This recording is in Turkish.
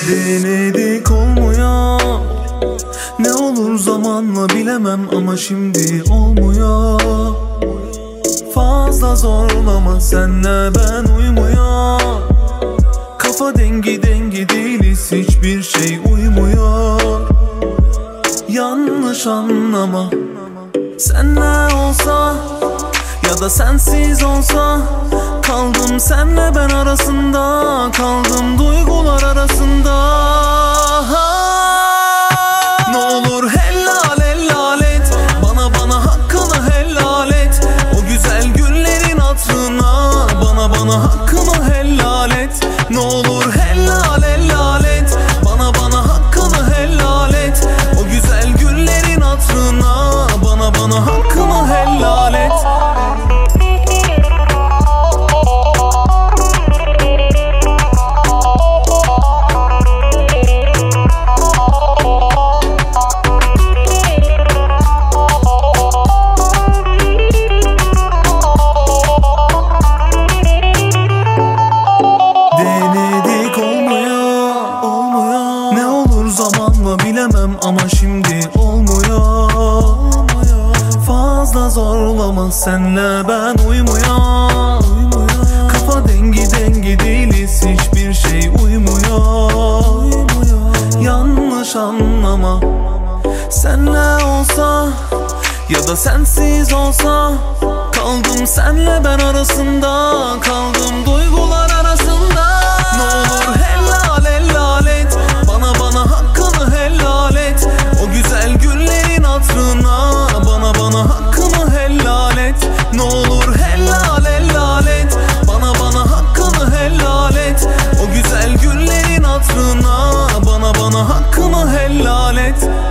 Denedik olmuyor. Ne olur zamanla bilemem ama şimdi olmuyor. Fazla zorlama, senle ben uymuyor. Kafa dengi değiliz, hiçbir şey uymuyor. Yanlış anlama, senle olsa ya da sensiz olsa. Kaldım senle ben arasında, kaldım duygular arasında. Ne olur helal helal et, bana hakkını helal et. O güzel günlerin hatırına bana hakkını helal et. Ne olur helal helal et, bana hakkını helal et. O güzel günlerin hatırına bana hakkını helal et. Zamanla bilemem ama şimdi olmuyor. Fazla zorlama, senle ben uymuyor. Kafa dengi değiliz, hiçbir şey uymuyor. Yanlış anlama, senle olsa ya da sensiz olsa. Kaldım senle ben arasında, kaldım duygular arasında. Ne olur helal helal et, bana hakkını helal et. O güzel günlerin hatırına bana hakkını helal et. Ne olur helal helal et, bana hakkını helal et. O güzel günlerin hatırına bana hakkını helal et.